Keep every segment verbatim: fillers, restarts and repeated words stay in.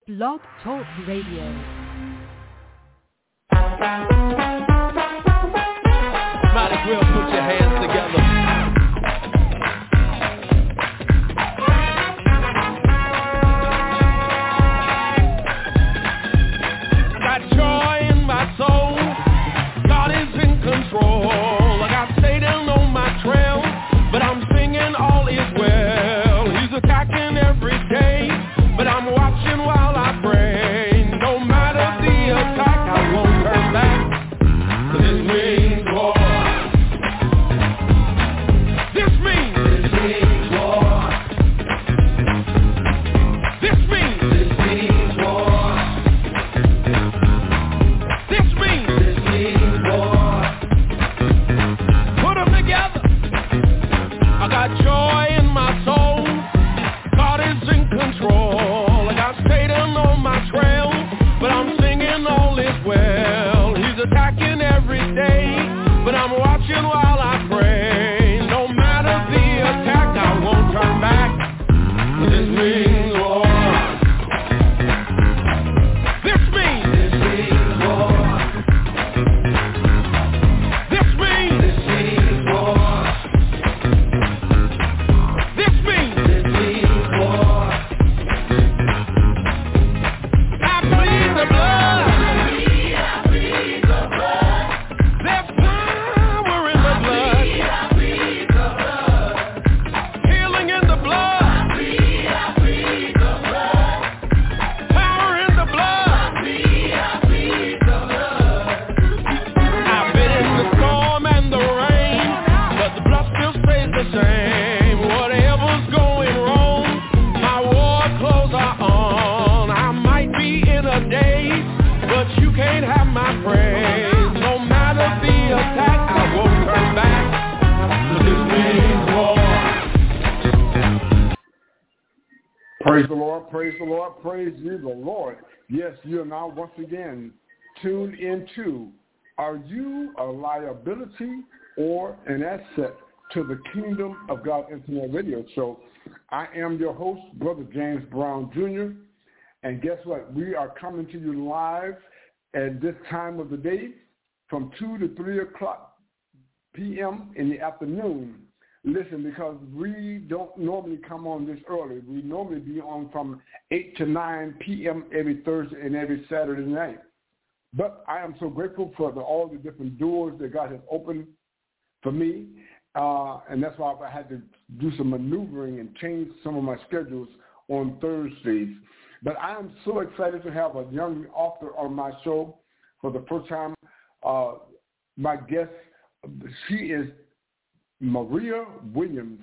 Blog Talk Radio. Might as well put your hands together. Got joy in my soul. God is in control. I got Satan on my trail, but I'm singing all is well. He's attacking every day, but I'm watching while I pray. No matter the attack, I won't turn back. 'Cause this means war. This means This means war. This means This means war. This means This means war. Put them together. I got joy in my soul. God is in control. I got Satan on my trail, but I'm singing all is well. He's attacking every day, but I'm watching while I pray. No matter the attack, I won't turn back. 'Cause this means war. This means This means war. This means This means war. This means This means war. I plead the blood. I plead the blood. There's power in the blood. I plead the blood. Healing in the blood. I plead, I plead the blood. Power in the blood. I plead, I plead the blood. I've been in the storm and the rain, but the blood still stays the same. Whatever's going wrong, my war clothes are on. I might be in a daze, but you can't have my praise. No matter the attack, I won't turn back. 'Cause this means war. Praise the Lord, praise the Lord, praise you, the Lord. Yes, you are now once again tuned into, are you a liability or an asset to the Kingdom of God Internet Radio Show? I am your host, Brother James Brown Junior And guess what? We are coming to you live at this time of the day from two to three o'clock p.m. in the afternoon. Listen, because we don't normally come on this early. We normally be on from eight to nine p.m. every Thursday and every Saturday night. But I am so grateful for the, all the different doors that God has opened for me. Uh, and that's why I had to do some maneuvering and change some of my schedules on Thursdays. But I am so excited to have a young author on my show for the first time. Uh, my guest, she is Maria Williams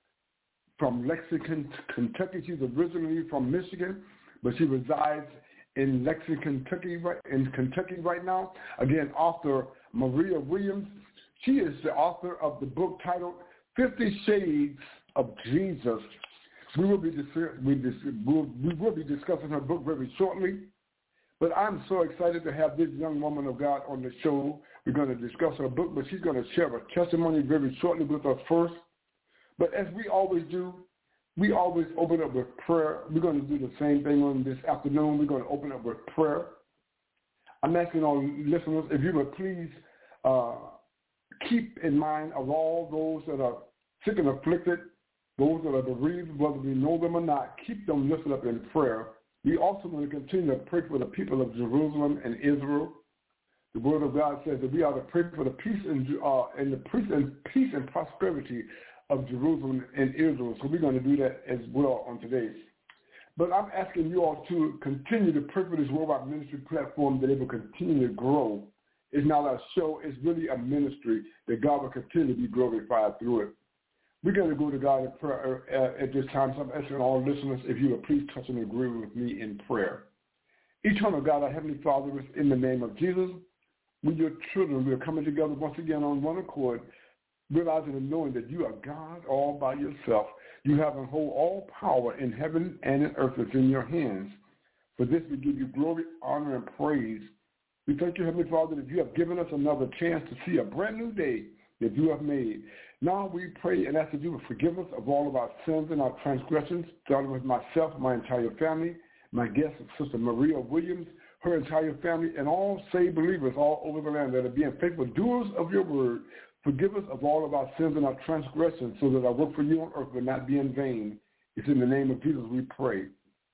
from Lexington, Kentucky. She's originally from Michigan, but she resides in Lexington, Kentucky, right, in Kentucky right now. Again, author Maria Williams. She is the author of the book titled Fifty Shades of Jesus. We will be dis- we, dis- we'll, we will be discussing her book very shortly. But I'm so excited to have this young woman of God on the show. We're going to discuss her book, but she's going to share her testimony very shortly with us first. But as we always do, we always open up with prayer. We're going to do the same thing on this afternoon. We're going to open up with prayer. I'm asking all listeners, if you would please uh, keep in mind of all those that are sick and afflicted, those that are bereaved, whether we know them or not, keep them lifted up in prayer. We also want to continue to pray for the people of Jerusalem and Israel. The Word of God says that we are to pray for the peace and, uh, and the peace and peace and prosperity of Jerusalem and Israel. So we're going to do that as well on today. But I'm asking you all to continue to pray for this Worldwide Ministry platform that it will continue to grow. It's not a show. It's really a ministry that God will continue to be glorified through it. We're going to go to God in prayer uh, at this time. So I'm asking all listeners if you would please touch and agree with me in prayer. Eternal God, our Heavenly Father, in the name of Jesus, we, your children, we are coming together once again on one accord, realizing and knowing that you are God all by yourself. You have and hold all power in heaven and in earth is in your hands. For this we give you glory, honor, and praise. We thank you, Heavenly Father, that you have given us another chance to see a brand new day that you have made. Now we pray and ask that you will forgive us of all of our sins and our transgressions, starting with myself, my entire family, my guest, Sister Maria Williams, her entire family, and all saved believers all over the land that are being faithful doers of your word. Forgive us of all of our sins and our transgressions so that our work for you on earth will not be in vain. It's in the name of Jesus we pray.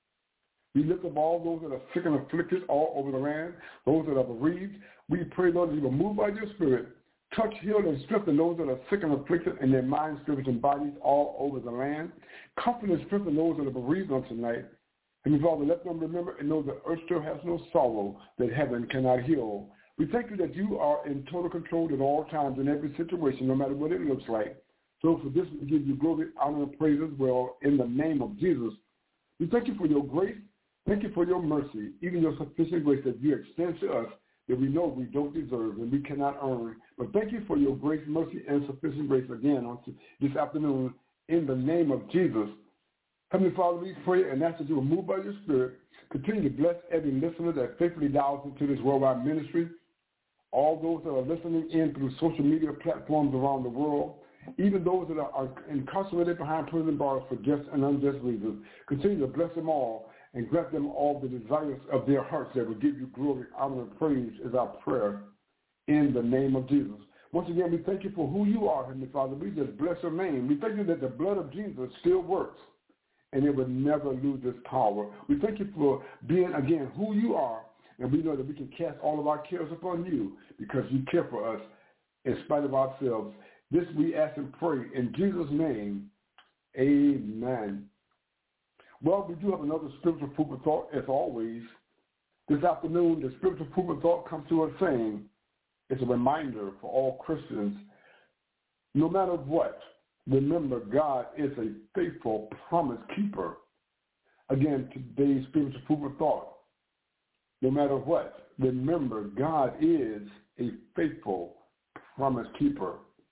We lift up all those that are sick and afflicted all over the land, those that are bereaved. We pray, Lord, that you will move by your spirit, touch, heal, and strengthen those that are sick and afflicted in their minds, spirits, and bodies all over the land. Comfort and strengthen those that are bereaved on tonight. And Father, let them remember and know that earth still has no sorrow that heaven cannot heal. We thank you that you are in total control at all times in every situation, no matter what it looks like. So for this, we give you glory, honor, and praise as well in the name of Jesus. We thank you for your grace. Thank you for your mercy, even your sufficient grace that you extend to us that we know we don't deserve and we cannot earn. But thank you for your grace, mercy, and sufficient grace again on this afternoon in the name of Jesus. Heavenly Father, we pray and ask that you will move by your spirit. Continue to bless every listener that faithfully dials into this worldwide ministry. All those that are listening in through social media platforms around the world, even those that are, are incarcerated behind prison bars for just and unjust reasons. Continue to bless them all and grant them all the desires of their hearts that will give you glory, honor, and praise is our prayer in the name of Jesus. Once again, we thank you for who you are, Heavenly Father. We just bless your name. We thank you that the blood of Jesus still works and it will never lose its power. We thank you for being, again, who you are, and we know that we can cast all of our cares upon you because you care for us in spite of ourselves. This we ask and pray in Jesus' name, amen. Well, we do have another spiritual food for thought, as always. This afternoon, the spiritual food for thought comes to us saying, it's a reminder for all Christians, no matter what, remember God is a faithful promise keeper. Again, today's spiritual food for thought, no matter what, remember God is a faithful promise keeper.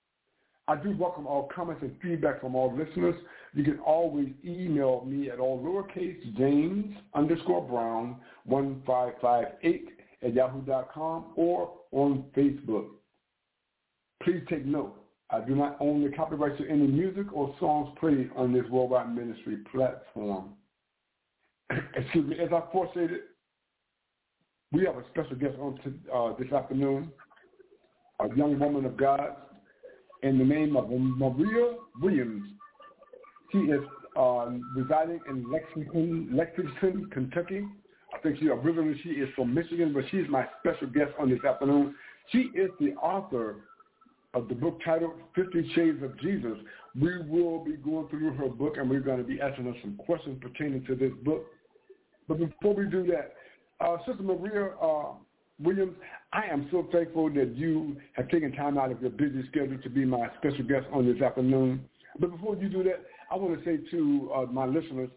I do welcome all comments and feedback from all listeners. You can always email me at all lowercase James underscore Brown one five five eight at yahoo dot com or on Facebook. Please take note, I do not own the copyright to any music or songs played on this Worldwide Ministry platform. Excuse me, as I forestated, we have a special guest on to, uh, this afternoon, a young woman of God in the name of Maria Williams. She is uh, residing in Lexington, Lexington, Kentucky. I think she originally she is from Michigan, but she's my special guest on this afternoon. She is the author of the book titled Fifty Shades of Jesus. We will be going through her book, and we're going to be asking her some questions pertaining to this book. But before we do that, uh, Sister Maria uh, Williams, I am so thankful that you have taken time out of your busy schedule to be my special guest on this afternoon. But before you do that, I want to say to uh, my listeners,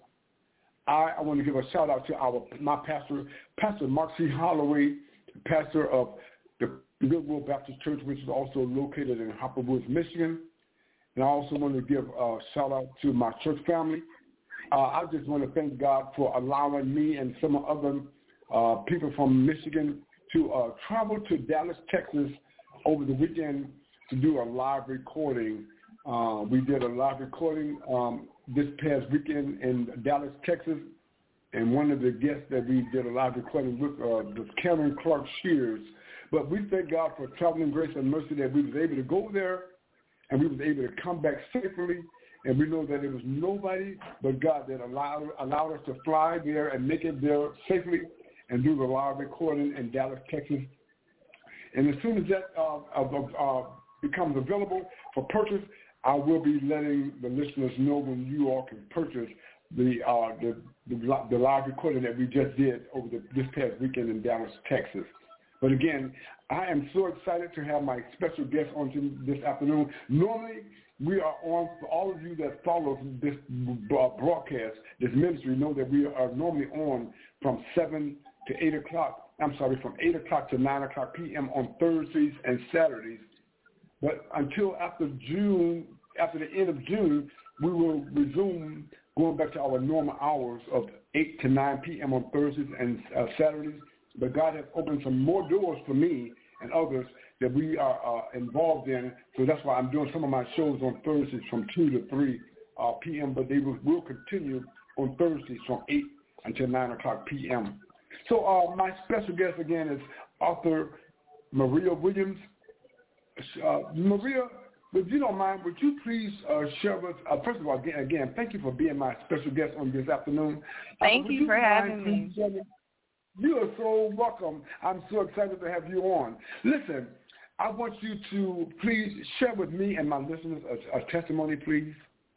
I, I want to give a shout out to our my pastor, Pastor Mark C. Holloway, pastor of the Goodwill Baptist Church, which is also located in Hopper Woods, Michigan. And I also want to give a shout out to my church family. Uh, I just want to thank God for allowing me and some other uh, people from Michigan to uh, travel to Dallas, Texas over the weekend to do a live recording. Uh, we did a live recording um, this past weekend in Dallas, Texas, and one of the guests that we did a live recording with uh, was Cameron Clark Shears. But we thank God for traveling grace and mercy that we was able to go there and we was able to come back safely. And we know that it was nobody but God that allowed allowed us to fly there and make it there safely and do the live recording in Dallas, Texas. And as soon as that uh, uh, uh, becomes available for purchase, I will be letting the listeners know when you all can purchase the uh, the, the, the live recording that we just did over the, this past weekend in Dallas, Texas. But again, I am so excited to have my special guest on this afternoon. Normally, we are on, for all of you that follow this broadcast, this ministry, know that we are normally on from seven to eight o'clock. I'm sorry, from eight o'clock to nine o'clock p.m. on Thursdays and Saturdays. But until after June, after the end of June, we will resume going back to our normal hours of eight to nine p.m. on Thursdays and uh, Saturdays. But God has opened some more doors for me and others that we are uh, involved in. So that's why I'm doing some of my shows on Thursdays from two to three uh, p.m. But they will, will continue on Thursdays from eight until nine o'clock p.m. So uh, my special guest again is author Maria Williams. Uh, Maria, if you don't mind, would you please uh, share with us, uh, first of all, again, again, thank you for being my special guest on this afternoon. Thank uh, you for having me. Me, you are so welcome. I'm so excited to have you on. Listen, I want you to please share with me and my listeners a, a testimony, please.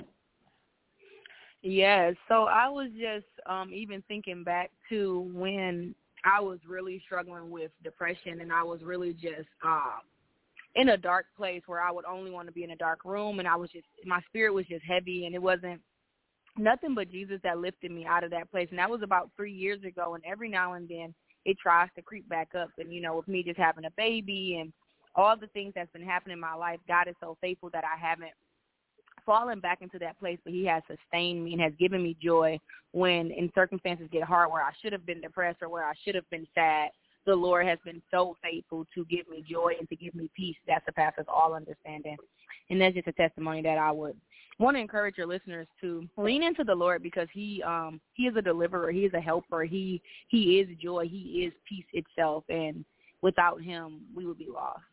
Yes. So I was just um, even thinking back to when I was really struggling with depression, and I was really just uh, in a dark place where I would only want to be in a dark room, and I was just, my spirit was just heavy, and it wasn't nothing but Jesus that lifted me out of that place. And that was about three years ago, and every now and then it tries to creep back up. And, you know, with me just having a baby and all the things that's been happening in my life, God is so faithful that I haven't fallen back into that place, but he has sustained me and has given me joy when in circumstances get hard where I should have been depressed or where I should have been sad. The Lord has been so faithful to give me joy and to give me peace that surpasses all understanding. And that's just a testimony that I would want to encourage your listeners to lean into the Lord, because he um he is a deliverer, he is a helper, he he is joy, he is peace itself, and without him we would be lost.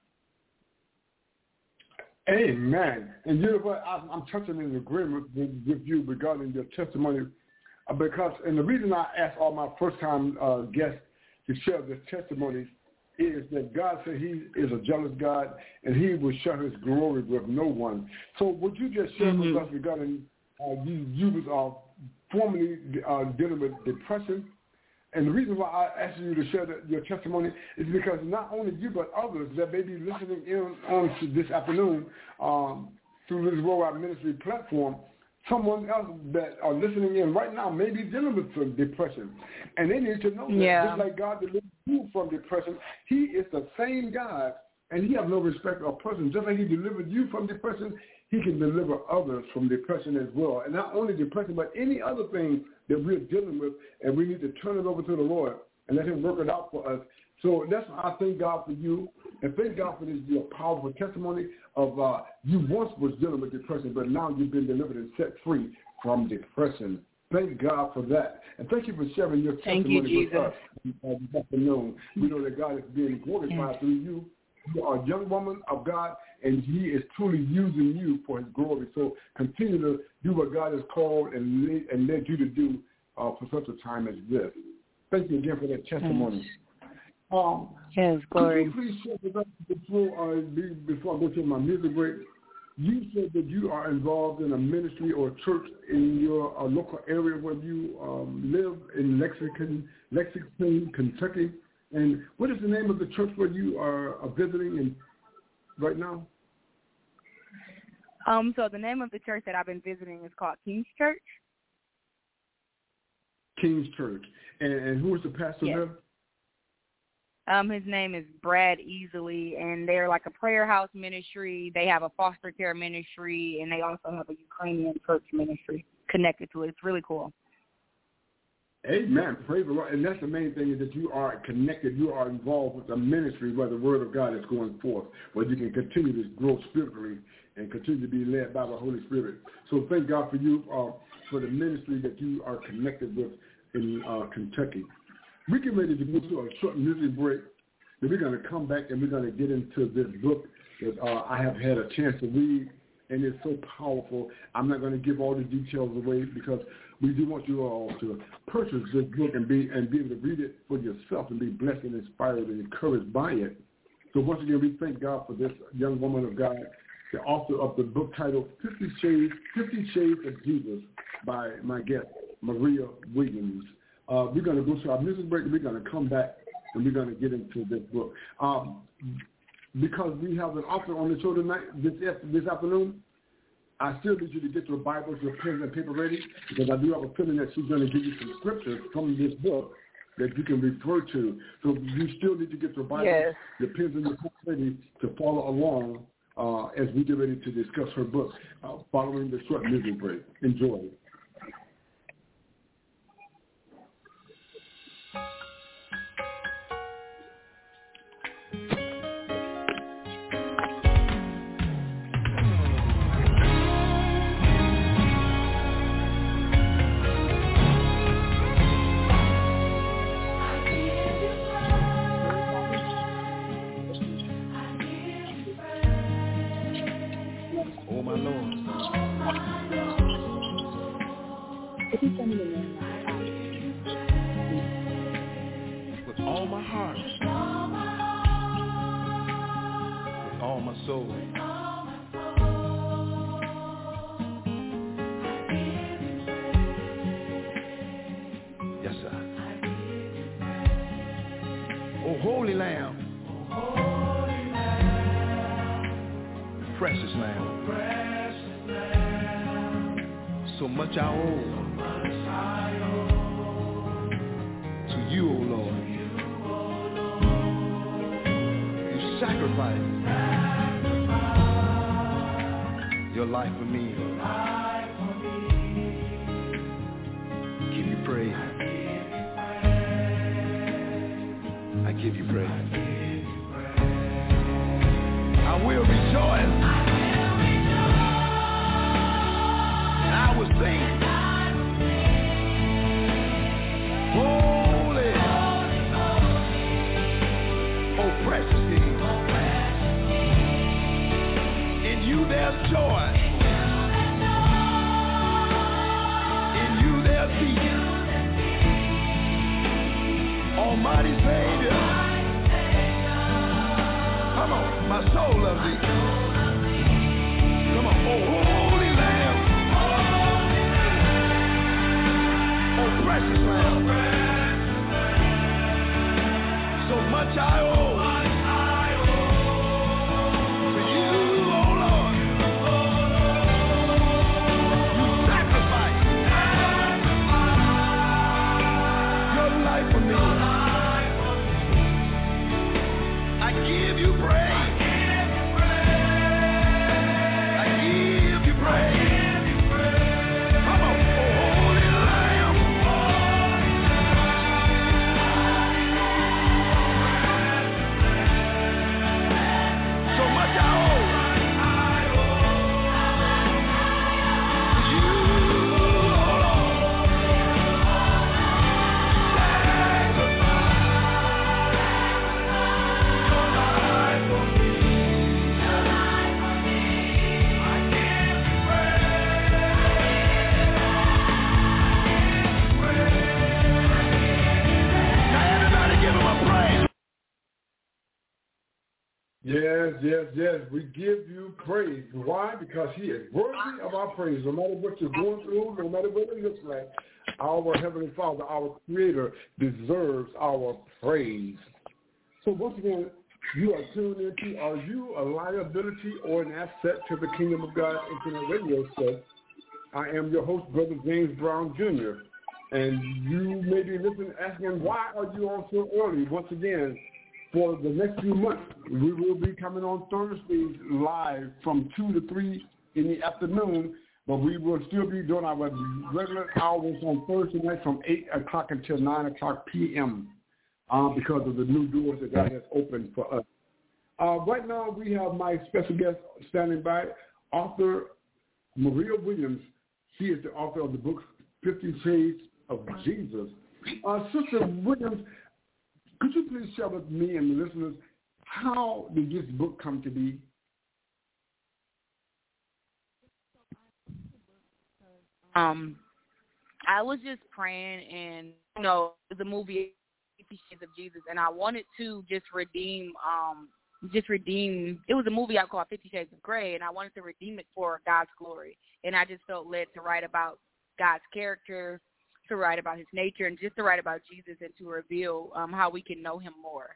Amen. And you know what? I'm, I'm touching in agreement with, with you regarding your testimony, uh, because, and the reason I asked all my first-time uh, guests to share their testimonies is that God said he is a jealous God, and he will share his glory with no one. So would you just share mm-hmm. with us regarding uh, you, you was uh, formerly uh, dealing with depression? And the reason why I asked you to share the, your testimony is because not only you but others that may be listening in on to this afternoon um, through this Worldwide Ministry platform, someone else that are listening in right now may be dealing with some depression. And they need to know that yeah. just like God delivered you from depression, he is the same God, and he has no respect of person. Just like he delivered you from depression, he can deliver others from depression as well. And not only depression, but any other thing that we're dealing with, and we need to turn it over to the Lord and let him work it out for us. So that's why I thank God for you, and thank God for this your powerful testimony of uh, you once was dealing with depression, but now you've been delivered and set free from depression. Thank God for that. And thank you for sharing your testimony you, with us uh, this afternoon. We know that God is being glorified yes. through you. You are a young woman of God, and he is truly using you for his glory. So continue to do what God has called and led, and led you to do uh, for such a time as this. Thank you again for that testimony. Yes, um, yes glory. Could you please share with us before, uh, before I go to my music break? You said that you are involved in a ministry or church in your uh, local area where you um, live in Lexington, Lexington, Kentucky. And what is the name of the church where you are uh, visiting in right now? Um, so the name of the church that I've been visiting is called King's Church. King's Church. And, and who is the pastor yes. there? Um, his name is Brad Easley, and they're like a prayer house ministry. They have a foster care ministry, and they also have a Ukrainian church ministry connected to it. It's really cool. Amen. Praise the Lord. And that's the main thing, is that you are connected. You are involved with the ministry where the word of God is going forth, where you can continue to grow spiritually and continue to be led by the Holy Spirit. So thank God for you, uh, for the ministry that you are connected with in uh, Kentucky. We get ready to go to a short music break. Then we're going to come back and we're going to get into this book that uh, I have had a chance to read, and it's so powerful. I'm not going to give all the details away because we do want you all to purchase this book and be and be able to read it for yourself and be blessed and inspired and encouraged by it. So once again, we thank God for this young woman of God, the author of the book titled Fifty Shades, Fifty Shades of Jesus by my guest, Maria Williams. Uh, we're going to go to our music break, and we're going to come back, and we're going to get into this book. Um, because we have an author on the show tonight, this, this afternoon, I still need you to get your Bibles, your pens and paper ready, because I do have a feeling that she's going to give you some scriptures from this book that you can refer to. So you still need to get your Bibles, yes. your pens and your paper ready to follow along uh, as we get ready to discuss her book uh, following the short music break. Enjoy. If you send me the name, with all my heart, with all my soul. Yes, sir. Oh, holy Lamb, precious Lamb, so much I owe to you, O Lord. You sacrificed your life for me. Give you praise. I give you praise. I will rejoice. And I will sing. Holy. Oh, precious King. In you there's joy. In you there's peace. Almighty Savior. Come on, my soul loves thee. Come on, oh holy Lamb. Oh precious Lamb. So much I owe to you, oh Lord. You sacrificed your life for me. I give you praise. I give you praise. Come on, oh holy Lamb. So much I owe to you, oh Lord. Yes, yes, yes. We give you praise. Why? Because he is worthy of our praise. No matter what you're going through, no matter what it looks like, our Heavenly Father, our Creator, deserves our praise. So once again, you are tuned into Are You a Liability or an Asset to the Kingdom of God Internet Radio Show. I am your host, Brother James Brown, Junior And you may be listening, asking, why are you on so early? Once again, for the next few months, we will be coming on Thursdays live from two to three in the afternoon, but we will still be doing our regular hours on Thursday night from eight o'clock until nine o'clock p.m. Uh, because of the new doors that God has opened for us. Uh, right now, we have my special guest standing by, author Maria Williams. She is the author of the book Fifty Shades of Jesus. Uh, Sister Williams, could you please share with me and the listeners, how did this book come to be? Um, I was just praying, and you know, the movie Fifty Shades of Jesus, and I wanted to just redeem, um, just redeem. It was a movie I called Fifty Shades of Grey, and I wanted to redeem it for God's glory. And I just felt led to write about God's character, to write about his nature, and just to write about Jesus and to reveal um, how we can know him more.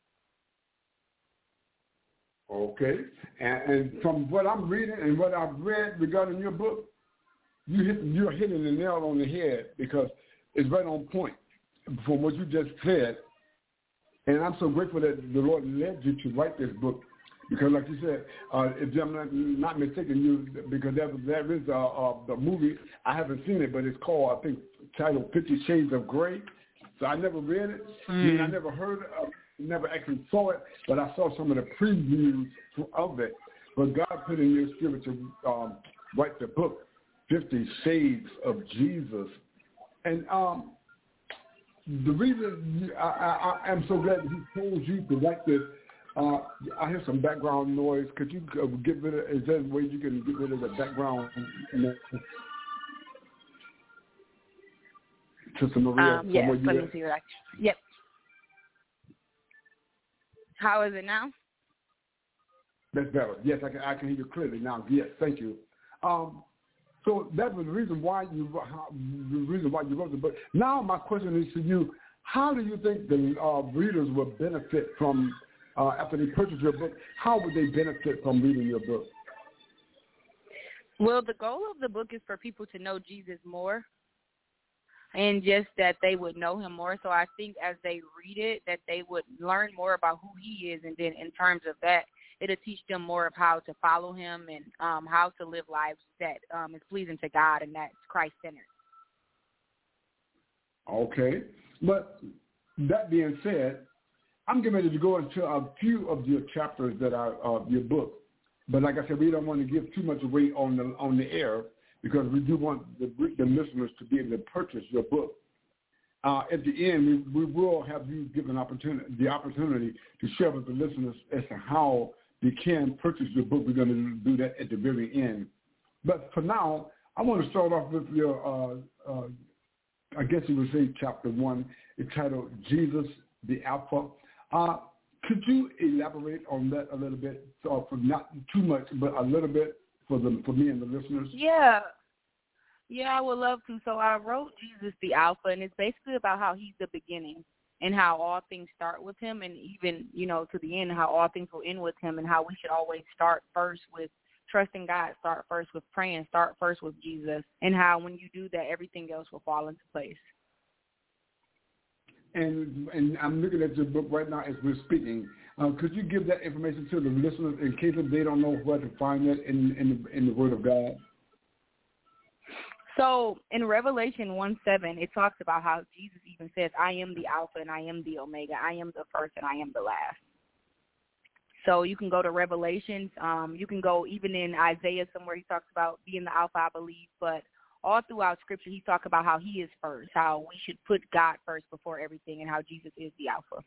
Okay. And, and from what I'm reading and what I've read regarding your book, you hit, you're hitting the nail on the head because it's right on point from what you just said. And I'm so grateful that the Lord led you to write this book because, like you said, uh, if I'm not, not mistaken, you because there, there is a, a, a movie, I haven't seen it, but it's called, I think, titled Fifty Shades of Grey. So I never read it. Mm. I mean, I never heard of it, never actually saw it, but I saw some of the previews of it. But God put in your spirit to um, write the book, Fifty Shades of Jesus. And um, the reason I, I, I am so glad that he told you to write this, uh, I hear some background noise. Could you uh, get rid of, is there a way you can get rid of the background noise? Sister Maria, Um, yes, let at? me see what I can. Yep. How is it now? That's better. Yes, I can. I can hear you clearly now. Yes, thank you. Um, so that was the reason why you how, the reason why you wrote the book. Now my question is to you: how do you think the uh, readers will benefit from uh, after they purchase your book? How would they benefit from reading your book? Well, the goal of the book is for people to know Jesus more, and just that they would know him more. So I think as they read it, that they would learn more about who he is, and then in terms of that, it'll teach them more of how to follow him and um, how to live lives that um, is pleasing to God and that's Christ-centered. Okay. But that being said, I'm getting ready to go into a few of your chapters that are uh, your book. But like I said, we don't want to give too much away on the on the air because we do want the, the listeners to be able to purchase your book. Uh, at the end, we, we will have you give an opportunity, the opportunity to share with the listeners as to how they can purchase your book. We're going to do that at the very end. But for now, I want to start off with your, uh, uh, I guess you would say, chapter one, entitled Jesus the Alpha. Uh, could you elaborate on that a little bit, so for not too much, but a little bit for the for me and the listeners? Yeah. Yeah, I would love to. So I wrote Jesus the Alpha, and it's basically about how he's the beginning and how all things start with him, and even, you know, to the end, how all things will end with him, and how we should always start first with trusting God, start first with praying, start first with Jesus, and how when you do that, everything else will fall into place. And and I'm looking at your book right now as we're speaking. Uh, could you give that information to the listeners in case if they don't know where to find it in in the, in the Word of God? So in Revelation one seven, it talks about how Jesus even says, I am the Alpha and I am the Omega. I am the first and I am the last. So you can go to Revelations. Um, you can go even in Isaiah somewhere he talks about being the Alpha, I believe. But all throughout Scripture, he talks about how he is first, how we should put God first before everything, and how Jesus is the Alpha.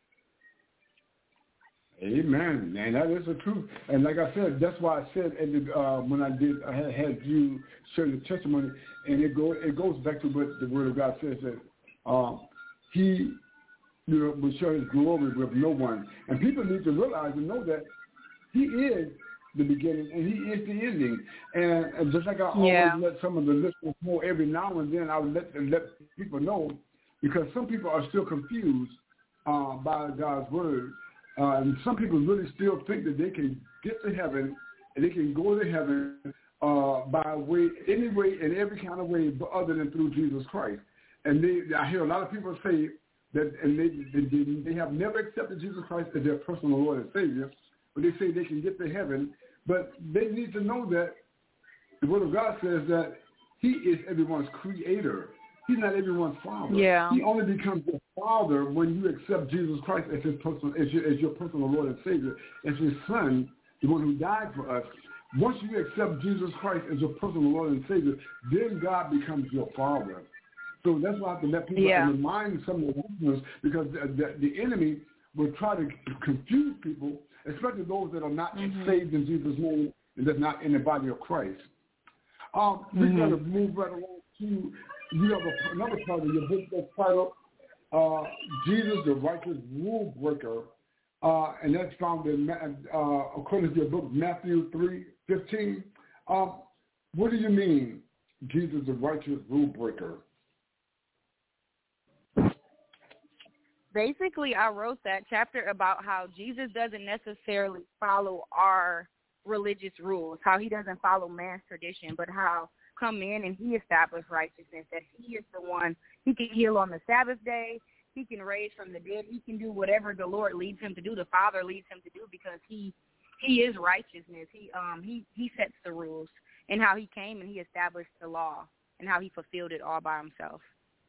Amen, and that is the truth. And like I said, that's why I said the, uh, when I did, I had, had you share your testimony, and it go it goes back to what the Word of God says that uh, He, you know, will share His glory with no one. And people need to realize and know that He is the beginning and He is the ending. And, and just like I yeah. always let some of the listeners know every now and then, I would let let people know because some people are still confused uh, by God's Word. Uh, and some people really still think that they can get to heaven and they can go to heaven uh, by way, any way, in every kind of way, but other than through Jesus Christ. And they, I hear a lot of people say that, and they, they they have never accepted Jesus Christ as their personal Lord and Savior, but they say they can get to heaven. But they need to know that the Word of God says that He is everyone's creator. He's not everyone's father. Yeah. He only becomes your father when you accept Jesus Christ as his personal, as your, as your personal Lord and Savior, as His Son, the one who died for us. Once you accept Jesus Christ as your personal Lord and Savior, then God becomes your Father. So that's why I have to let people yeah. remind some of the listeners, because the, the, the enemy will try to confuse people, especially those that are not mm-hmm. saved in Jesus' name and that's not in the body of Christ. Um, mm-hmm. We're going to move right along to. You have a, another part of your book that's titled uh, Jesus, the Righteous Rule Breaker, uh, and that's found in, uh, according to your book, Matthew three fifteen. Um, what do you mean, Jesus, the Righteous Rule Breaker? Basically, I wrote that chapter about how Jesus doesn't necessarily follow our religious rules, how he doesn't follow man's tradition, but how come in and he established righteousness, that he is the one, he can heal on the Sabbath day, he can raise from the dead, he can do whatever the Lord leads him to do, the Father leads him to do, because he he is righteousness. He um he, he sets the rules, and how he came and he established the law, and how he fulfilled it all by himself.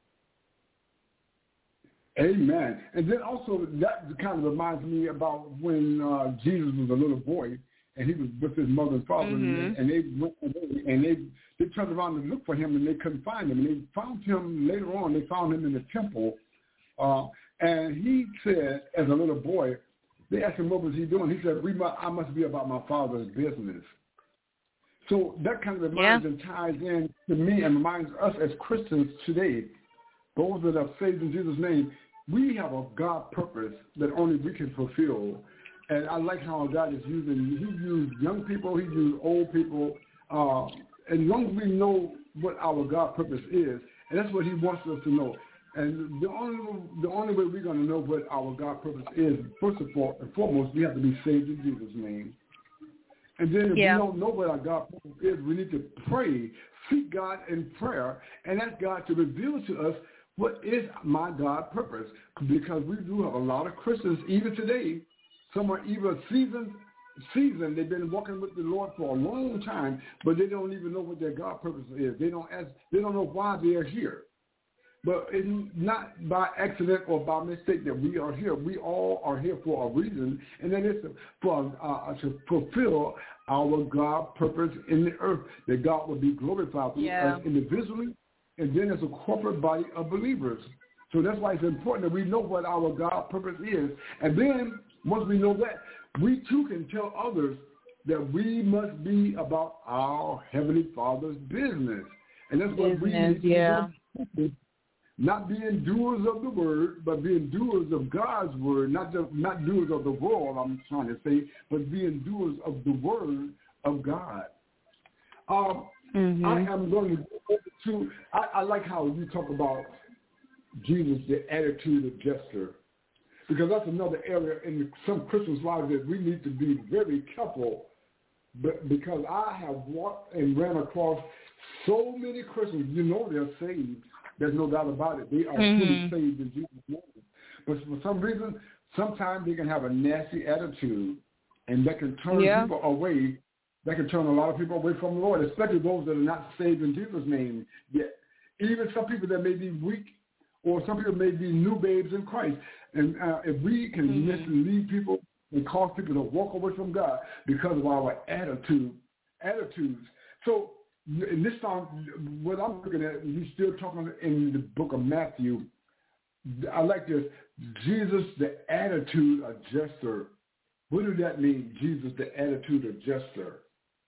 Amen. And then also that kind of reminds me about when uh, Jesus was a little boy, and he was with his mother and father, mm-hmm. and they went and they they turned around to look for him, and they couldn't find him. And they found him later on. They found him in the temple, uh, and he said, as a little boy, they asked him what was he doing. He said, "We must, I must be about my father's business." So that kind of reminds yeah. and ties in to me and reminds us as Christians today those that are saved in Jesus' name, we have a God purpose that only we can fulfill. And I like how God is using, he used young people, he used old people. Uh, and as long as we know what our God purpose is, and that's what he wants us to know. And the only the only way we're going to know what our God purpose is, first of all and foremost, we have to be saved in Jesus' name. And then if yeah. we don't know what our God purpose is, we need to pray, seek God in prayer, and ask God to reveal to us what is my God purpose. Because we do have a lot of Christians, even today, some are even seasoned, seasoned, they've been walking with the Lord for a long time, but they don't even know what their God purpose is. They don't ask, they don't know why they are here. But it's not by accident or by mistake that we are here. We all are here for a reason, and that is for uh, to fulfill our God purpose in the earth, that God will be glorified through yeah. us individually and then as a corporate body of believers. So that's why it's important that we know what our God purpose is. And then once we know that, we too can tell others that we must be about our Heavenly Father's business. And that's what business, we need to yeah. do. Not being doers of the word, but being doers of God's word, not just not doers of the world, I'm trying to say, but being doers of the word of God. Um, mm-hmm. I am going to go over to, I, I like how you talk about Jesus, the attitude of jester, because that's another area in some Christians' lives that we need to be very careful, but because I have walked and ran across so many Christians, you know they're saved. There's no doubt about it. They are mm-hmm. truly saved in Jesus' name. But for some reason, sometimes they can have a nasty attitude, and that can turn yeah. people away. That can turn a lot of people away from the Lord, especially those that are not saved in Jesus' name yet. Even some people that may be weak, or some people may be new babes in Christ. And uh, if we can mm-hmm. mislead people and cause people to walk away from God because of our attitude, attitudes. So, in this time, what I'm looking at, he's still talking in the book of Matthew. I like this. Jesus, the attitude adjuster. What does that mean, Jesus, the attitude adjuster?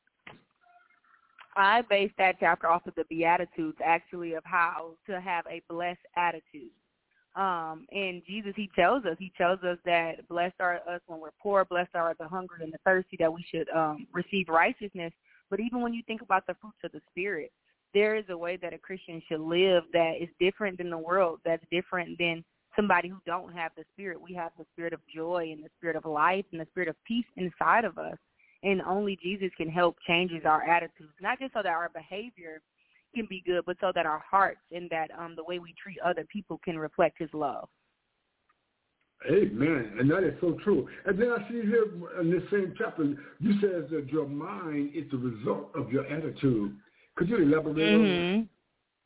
I based that chapter off of the Beatitudes, actually, of how to have a blessed attitude. Um, and Jesus, he tells us, he tells us that blessed are us when we're poor, blessed are the hungry and the thirsty, that we should um, receive righteousness. But even when you think about the fruits of the Spirit, there is a way that a Christian should live that is different than the world, that's different than somebody who don't have the Spirit. We have the Spirit of joy and the Spirit of life and the Spirit of peace inside of us. And only Jesus can help changes our attitudes, not just so that our behavior can be good, but so that our hearts and that um, the way we treat other people can reflect his love. Amen. And that is so true. And then I see here in this same chapter, you says that your mind is the result of your attitude. Could you elaborate mm-hmm. on that?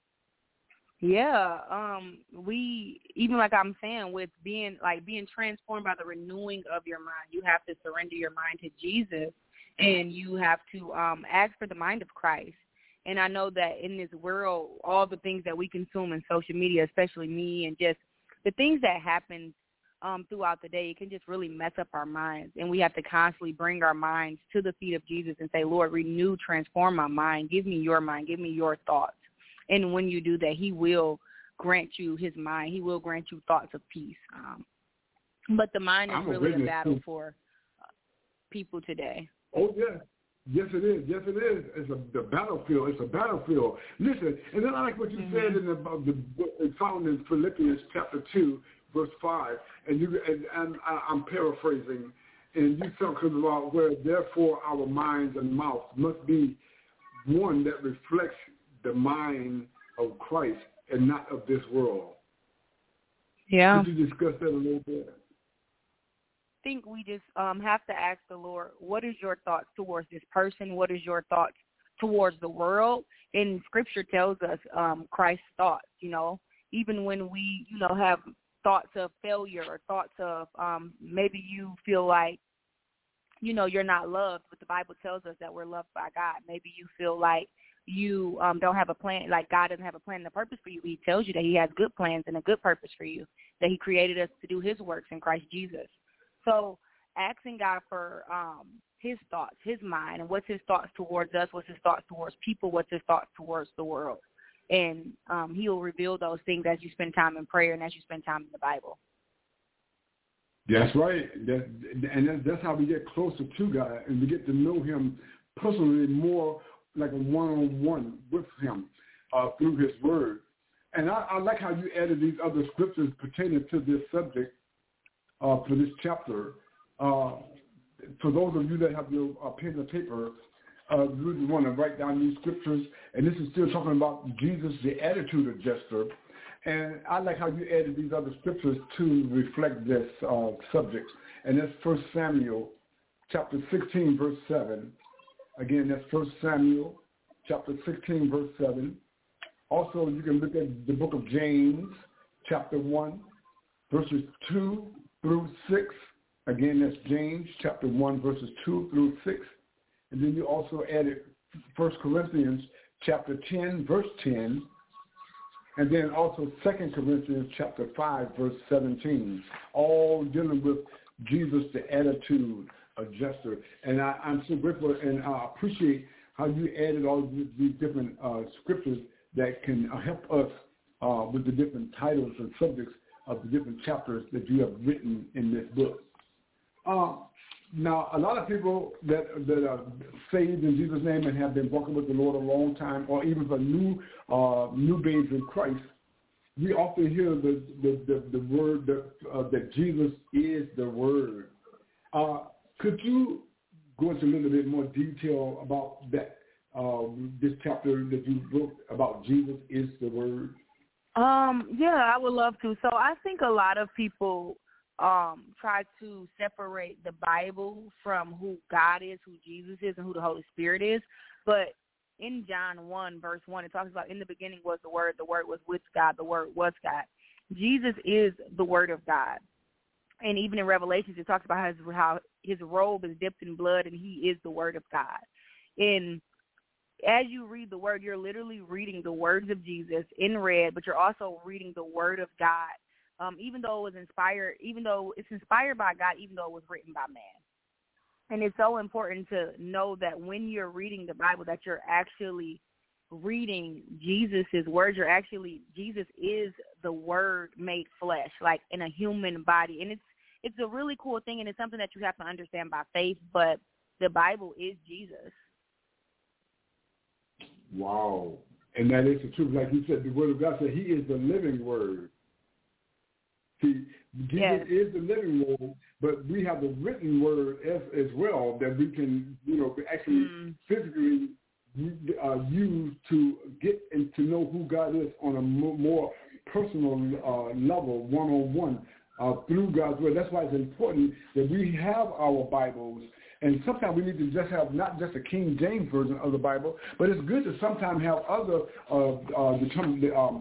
Yeah. Um, we, even like I'm saying, with being like being transformed by the renewing of your mind, you have to surrender your mind to Jesus, and you have to um, ask for the mind of Christ. And I know that in this world, all the things that we consume in social media, especially me, and just the things that happen um, throughout the day, it can just really mess up our minds. And we have to constantly bring our minds to the feet of Jesus and say, Lord, renew, transform my mind. Give me your mind. Give me your thoughts. And when you do that, he will grant you his mind. He will grant you thoughts of peace. Um, but the mind is I'm really a, a battle for uh, people today. Oh, yeah. Yes, it is. Yes, it is. It's a the battlefield. It's a battlefield. Listen, and then I like what you mm-hmm. said in the, the book, it's found in Philippians chapter two, verse five, and you and, and I, I'm paraphrasing, and you talking about where therefore our minds and mouths must be one that reflects the mind of Christ and not of this world. Yeah. Could you discuss that a little bit? I think we just um, have to ask the Lord, what is your thoughts towards this person? What is your thoughts towards the world? And Scripture tells us um, Christ's thoughts, you know, even when we, you know, have thoughts of failure or thoughts of um, maybe you feel like, you know, you're not loved, but the Bible tells us that we're loved by God. Maybe you feel like you um, don't have a plan, like God doesn't have a plan and a purpose for you. He tells you that he has good plans and a good purpose for you, that he created us to do his works in Christ Jesus. So asking God for um, his thoughts, his mind, and what's his thoughts towards us, what's his thoughts towards people, what's his thoughts towards the world. and um, he will reveal those things as you spend time in prayer and as you spend time in the Bible. That's right. That, and that's, that's how we get closer to God, and we get to know him personally more like a one-on-one with him uh, through his word. And I, I like how you added these other scriptures pertaining to this subject uh, for this chapter. Uh, for those of you that have your uh, pen and paper, uh, you really want to write down these scriptures. And this is still talking about Jesus, the attitude adjuster. And I like how you added these other scriptures to reflect this uh, subject. And that's First Samuel chapter sixteen, verse seven. Again, that's First Samuel chapter sixteen, verse seven. Also, you can look at the book of James, chapter one, verses two through six. Again, that's James, chapter one, verses two through six. And then you also added First Corinthians, chapter ten, verse ten. And then also Second Corinthians, chapter five, verse seventeen. All dealing with Jesus, the attitude adjuster. And I, I'm so grateful and I appreciate how you added all these, these different uh, scriptures that can help us uh, with the different titles and subjects of the different chapters that you have written in this book. Uh, now, a lot of people that that are saved in Jesus' name and have been walking with the Lord a long time, or even for new uh, new babes in Christ, we often hear the the, the, the word that, uh, that Jesus is the Word. Uh, could you go into a little bit more detail about that? Uh, this chapter that you wrote about Jesus is the Word? Um, yeah, I would love to. So I think a lot of people um, try to separate the Bible from who God is, who Jesus is, and who the Holy Spirit is. But in John one, verse one, it talks about in the beginning was the Word, the Word was with God, the Word was God. Jesus is the Word of God. And even in Revelations, it talks about how his, how his robe is dipped in blood, and he is the Word of God. In As you read the word, you're literally reading the words of Jesus in red, but you're also reading the word of God. Um, even though it was inspired, even though it's inspired by God, even though it was written by man. And it's so important to know that when you're reading the Bible, that you're actually reading Jesus' words. You're actually, Jesus is the Word made flesh, like in a human body. And it's it's a really cool thing, and it's something that you have to understand by faith, but the Bible is Jesus. Wow. And that is the truth. Like you said, the Word of God said he is the living Word. See, Jesus yes. is the living Word, but we have the written Word as, as well that we can, you know, actually mm. physically uh, use to get and to know who God is on a more personal uh, level, one-on-one, uh, through God's Word. That's why it's important that we have our Bibles. And sometimes we need to just have not just a King James version of the Bible, but it's good to sometimes have other uh, uh, the um,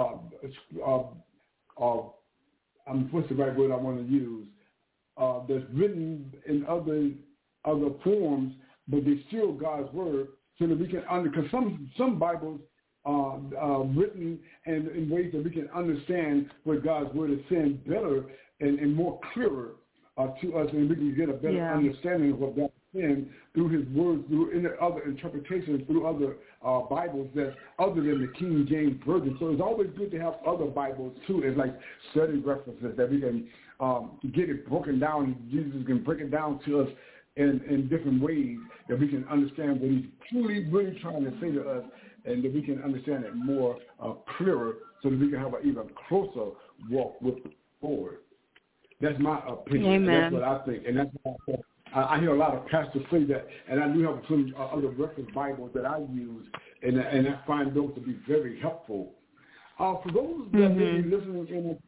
uh, uh, uh, um, what's the right word I want to use? Uh, that's written in other other forms, but they're still God's Word, so that we can under. Because some some Bibles are uh, written in, in ways that we can understand what God's Word is saying better and, and more clearer. Uh, to us, and we can get a better yeah. understanding of what God is saying through his words, through in other interpretations, through other uh, Bibles that other than the King James Version. So it's always good to have other Bibles, too, as like study references that we can um, get it broken down. Jesus can break it down to us in, in different ways that we can understand what he's truly, really trying to say to us, and that we can understand it more uh, clearer so that we can have an even closer walk with the Lord. That's my opinion. Amen. That's what I think. And that's why I, I hear a lot of pastors say that, and I do have some uh, other reference Bibles that I use, and, and I find those to be very helpful. Uh, for those that mm-hmm. may be listening in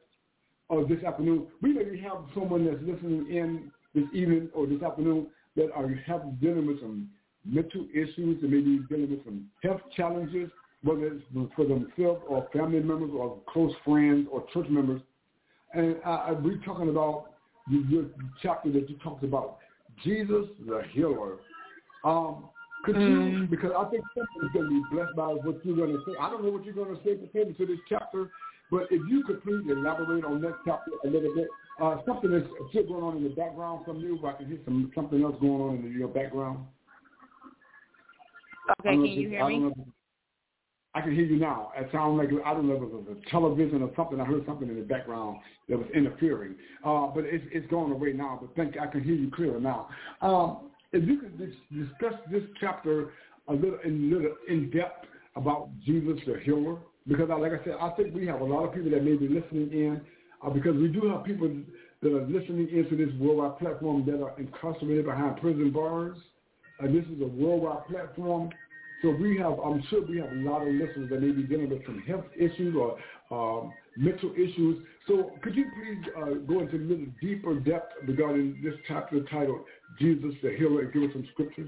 uh, this afternoon, we maybe have someone that's listening in this evening or this afternoon that are have, dealing with some mental issues, and maybe dealing with some health challenges, whether it's for themselves or family members or close friends or church members. And uh, we're talking about the chapter that you talked about, Jesus the healer. Um, could mm. you, because I think someone's going to be blessed by what you're going to say. I don't know what you're going to say pertaining to this chapter, but if you could please elaborate on that chapter a little bit. Uh, something that's still going on in the background from you, but I can hear some, something else going on in your background. Okay, can you hear me? I can hear you now. It sounds like, I don't know if it was a television or something. I heard something in the background that was interfering. Uh, but it's, it's going away now. But thank you. I can hear you clearer now. Um, if you could dis- discuss this chapter a little in, little in depth about Jesus the healer, because I, like I said, I think we have a lot of people that may be listening in, uh, because we do have people that are listening into this worldwide platform that are incarcerated behind prison bars. Uh, this is a worldwide platform. So we have, I'm sure we have a lot of listeners that may be dealing with some health issues or um, mental issues. So could you please uh, go into a little deeper depth regarding this chapter titled Jesus the Healer and give us some scriptures?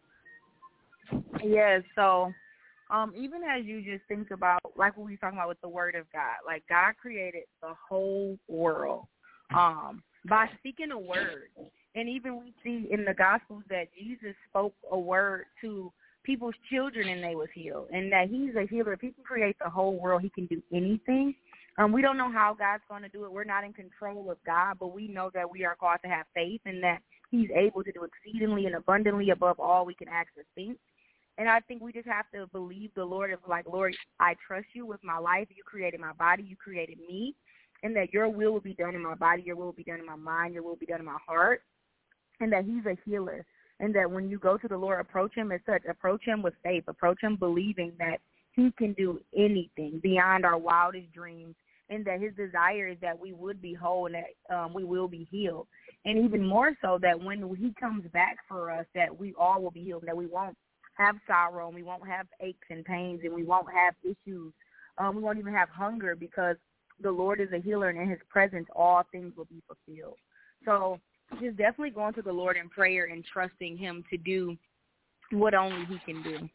Yes, so um, even as you just think about, like what we were talking about with the Word of God, like God created the whole world um, by speaking a word. And even we see in the Gospels that Jesus spoke a word to people's children and they was healed, and that he's a healer. If he can create the whole world, he can do anything. Um, we don't know how God's going to do it. We're not in control of God, but we know that we are called to have faith and that he's able to do exceedingly and abundantly above all we can ask or think. And I think we just have to believe the Lord of like, Lord, I trust you with my life. You created my body. You created me, and that your will will be done in my body. Your will will be done in my mind. Your will will be done in my heart, and that he's a healer. And that when you go to the Lord, approach him as such, approach him with faith, approach him believing that he can do anything beyond our wildest dreams, and that his desire is that we would be whole and that um, we will be healed. And even more so that when he comes back for us, that we all will be healed, that we won't have sorrow and we won't have aches and pains and we won't have issues. Um, we won't even have hunger because the Lord is a healer, and in his presence all things will be fulfilled. So just definitely going to the Lord in prayer and trusting him to do what only he can do.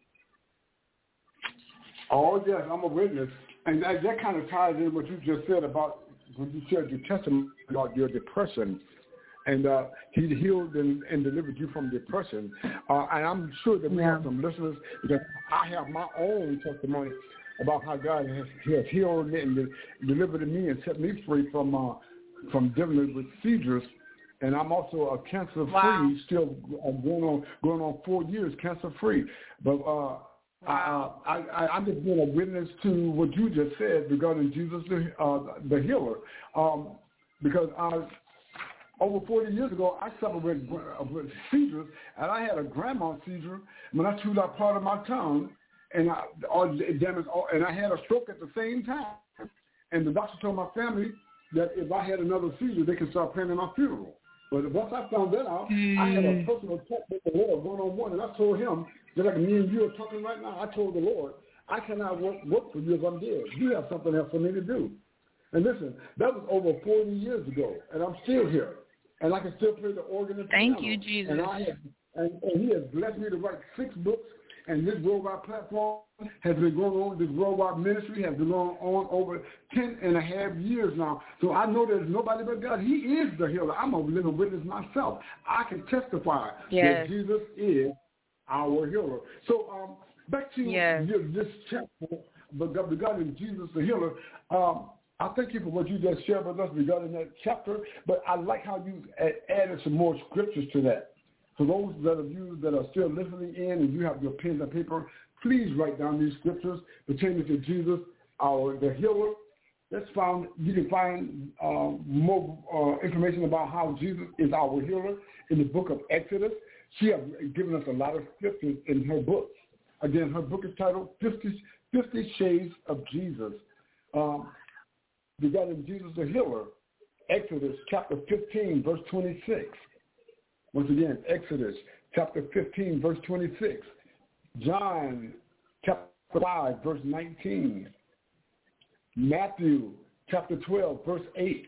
Oh, yes, I'm a witness. And that, that kind of ties in what you just said about when you shared your testimony about your depression. And uh, he healed and, and delivered you from depression. Uh, and I'm sure that we yeah. have some listeners, because I have my own testimony about how God has, has healed me and delivered me and set me free from uh, from dealing with seizures. And I'm also a cancer-free, wow. still uh, going on going on four years cancer-free. But uh, wow. I, I, I, I'm just being a witness to what you just said regarding Jesus, the, uh, the healer. Um, because I, over forty years ago, I suffered with, uh, with seizures, and I had a grandma seizure when I chewed out part of my tongue, and I, all, damaged, all, and I had a stroke at the same time. And the doctor told my family that if I had another seizure, they could start planning my funeral. But once I found that out, mm. I had a personal talk with the Lord one-on-one, and I told him, just like me and you are talking right now, I told the Lord, I cannot work, work for you if I'm dead. You have something else for me to do. And listen, that was over forty years ago, and I'm still here. And I can still play the organ and piano. Thank you, Jesus. And, I have, and, and he has blessed me to write six books, and this worldwide platform has been going on, this worldwide ministry has been going on over ten and a half years now. So I know there's nobody but God. He is the healer. I'm a living witness myself. I can testify yes. that Jesus is our healer. So um, back to yes. this chapter regarding Jesus the healer. Um, I thank you for what you just shared with us regarding that chapter, but I like how you added some more scriptures to that. For those that of you that are still listening in and you have your pen and paper, please write down these scriptures pertaining to Jesus, our the healer. That's found. You can find uh, more uh, information about how Jesus is our healer in the book of Exodus. She has given us a lot of scriptures in her book. Again, her book is titled fifty, fifty Shades of Jesus. Um, regarding Jesus the healer, Exodus chapter fifteen, verse twenty-six. Once again, Exodus chapter fifteen, verse twenty-six. John chapter five, verse nineteen. Matthew chapter twelve, verse eight.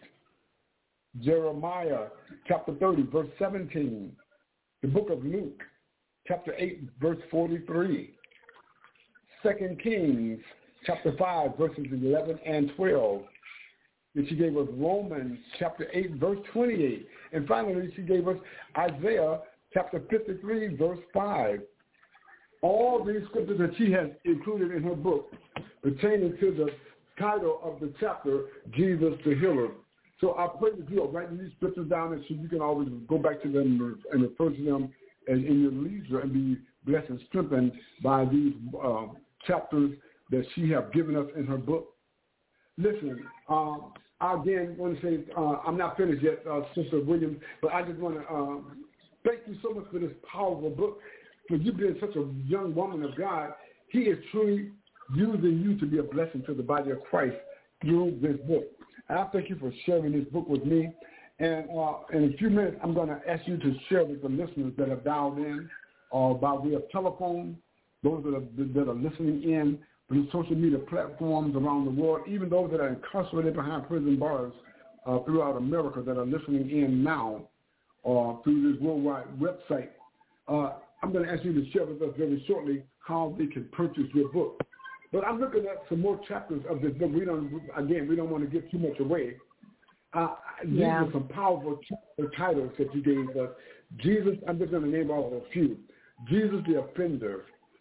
Jeremiah chapter thirty, verse seventeen. The book of Luke chapter eight, verse forty-three. Second Kings chapter five, verses eleven and twelve. And she gave us Romans chapter eight, verse twenty-eight. And finally, she gave us Isaiah chapter fifty-three, verse five. All these scriptures that she has included in her book pertaining to the title of the chapter, Jesus the Healer. So I pray that you are writing these scriptures down, and so you can always go back to them and refer to them in your leisure and be blessed and strengthened by these uh, chapters that she have given us in her book. Listen, um, I again want to say uh, I'm not finished yet, uh, Sister Williams, but I just want to um, thank you so much for this powerful book. For you being such a young woman of God, He is truly using you to be a blessing to the body of Christ through this book. And I thank you for sharing this book with me. And uh, in a few minutes, I'm going to ask you to share with the listeners that are dialed in uh, by way of telephone, those that are, that are listening in through social media platforms around the world, even those that are incarcerated behind prison bars uh, throughout America that are listening in now uh, through this worldwide website. Uh, I'm going to ask you to share with us very shortly how they can purchase your book. But I'm looking at some more chapters of this book. We don't, again, we don't want to give too much away. Uh, yeah. These are some powerful titles that you gave us. Jesus, I'm just going to name all of a few. Jesus the Offender,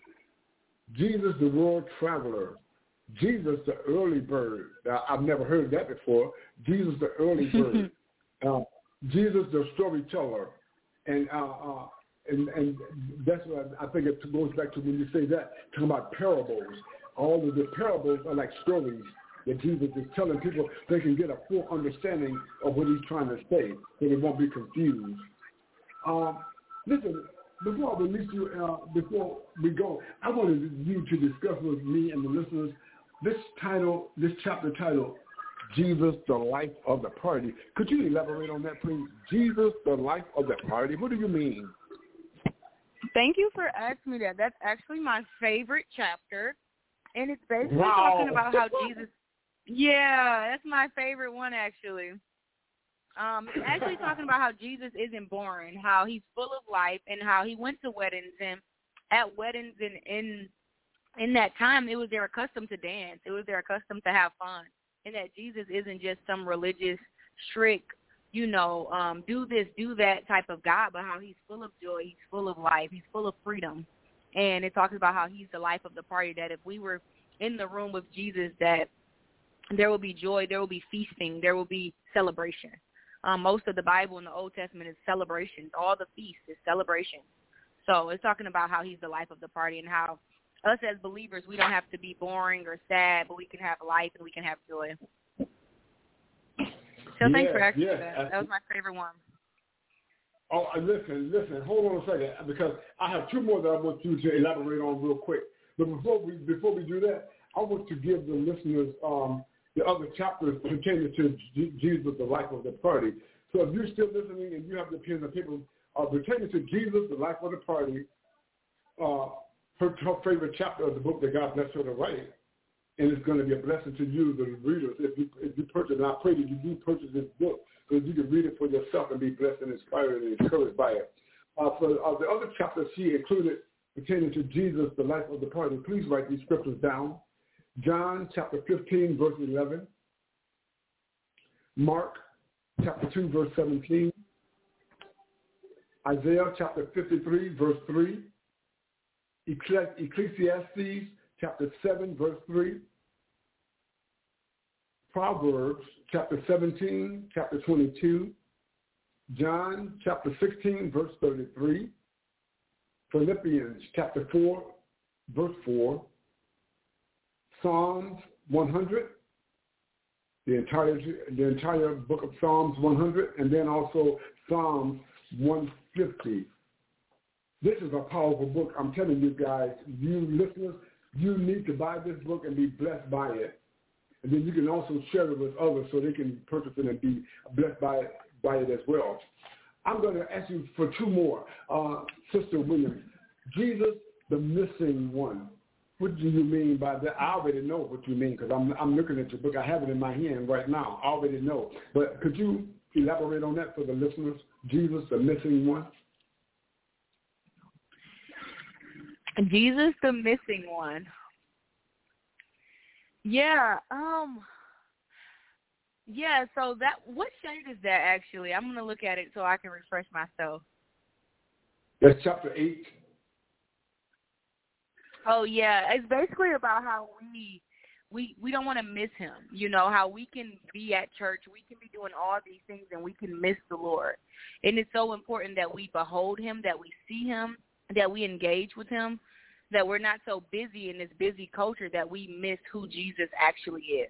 Jesus the World Traveler, Jesus the Early Bird. Now, I've never heard that before. Jesus the Early Bird, uh, Jesus the Storyteller, and uh, uh, and and that's what I, I think it goes back to when you say that, talking about parables. All of the parables are like stories that Jesus is telling people they can get a full understanding of what He's trying to say, so they won't be confused. Um, listen, before I release you, uh, before we go, I wanted you to discuss with me and the listeners this title, this chapter title, Jesus, the Life of the Party. Could you elaborate on that, please? Jesus, the Life of the Party. What do you mean? Thank you for asking me that. That's actually my favorite chapter, and it's basically wow. talking about how Jesus. Yeah, that's my favorite one, actually. Um, it's actually talking about how Jesus isn't boring, how He's full of life, and how He went to weddings, and at weddings and in in that time, it was their custom to dance. It was their custom to have fun, and that Jesus isn't just some religious, strict, you know, um, do this, do that type of God, but how He's full of joy, He's full of life, He's full of freedom. And it talks about how He's the life of the party, that if we were in the room with Jesus, that there will be joy, there will be feasting, there will be celebration. Um, most of the Bible in the Old Testament is celebrations. All the feasts is celebration. So it's talking about how He's the life of the party, and how us as believers, we don't have to be boring or sad, but we can have life and we can have joy. So yeah, thanks for asking yeah, me that. That was my favorite one. Oh, listen, listen, hold on a second, because I have two more that I want you to elaborate on real quick. But before we before we do that, I want to give the listeners um, the other chapters pertaining to G- Jesus, the life of the party. So if you're still listening and you have the pen and paper uh, pertaining to Jesus, the life of the party, uh, her, her favorite chapter of the book that God blessed her to write, and it's going to be a blessing to you, the readers, if you if you purchase. And I pray that you do purchase this book so that you can read it for yourself and be blessed and inspired and encouraged by it. Uh, for uh, the other chapters she included pertaining to Jesus, the life of the party, please write these scriptures down. John chapter fifteen, verse eleven. Mark chapter two, verse seventeen. Isaiah chapter fifty-three, verse three. Ecclesiastes chapter seven, verse three. Proverbs chapter seventeen, chapter twenty-two. John chapter sixteen, verse thirty-three. Philippians chapter four, verse four. Psalms one hundred, the entire the entire book of Psalms one hundred, and then also Psalms one fifty. This is a powerful book. I'm telling you guys, you listeners, you need to buy this book and be blessed by it. And then you can also share it with others so they can purchase it and be blessed by it, by it as well. I'm going to ask you for two more. Uh, Sister Williams, Jesus, the missing one. What do you mean by that? I already know what you mean because I'm I'm looking at your book. I have it in my hand right now. I already know. But could you elaborate on that for the listeners? Jesus, the missing one. Jesus, the missing one. Yeah. Um. Yeah. So that what shade is that actually? I'm gonna look at it so I can refresh myself. That's chapter eight. Oh yeah, it's basically about how we we we don't want to miss Him. You know, how we can be at church, we can be doing all these things, and we can miss the Lord. And it's so important that we behold Him, that we see Him, that we engage with Him. that we're not so busy in this busy culture that we miss who Jesus actually is.